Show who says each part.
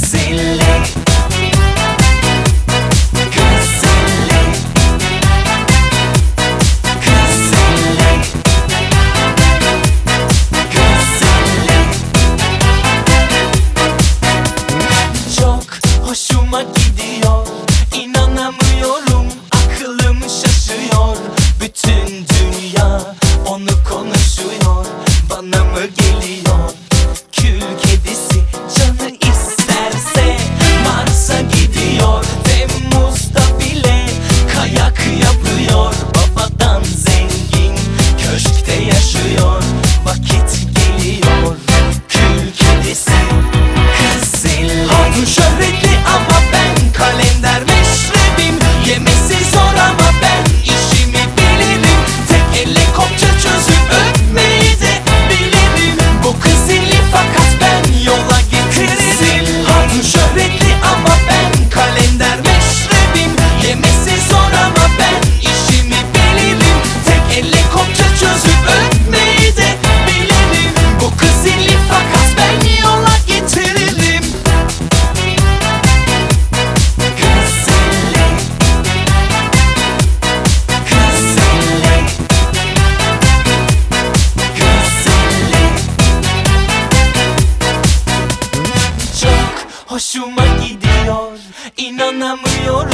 Speaker 1: zilli, kız zilli, kız zilli, kız zilli. Çok hoşuma gidiyor, inanamıyorum, aklım şaşıyor. Bütün dünya onu konuşuyor, bana mı geliyor? Kül kedisi canı isterse Mars'a gidiyor. Temmuz'da bile kayak yapıyor. Babadan zengin köşkte yaşıyor. Vakit geliyor, kül kedisi, kız zilli. Hatun şöhretli ama ben kalender meşrebim. Yemesi zor ama ben işimi bilirim. Tek elle kopça çözüp öpmeyi de bilirim. Bu kız zilli fakat ben yola getiririm. Hatun şöhretli ama ben kalender meşrebim. Yemesi zor ama ben işimi bilirim. Tek elle kopça çözüp öpmeyi de bilirim. Bu kız zilli fakat ben yola getiririm. Kız zilli, kız zilli, kız zilli. Çok hoşuma gidiyor, inanamıyorum,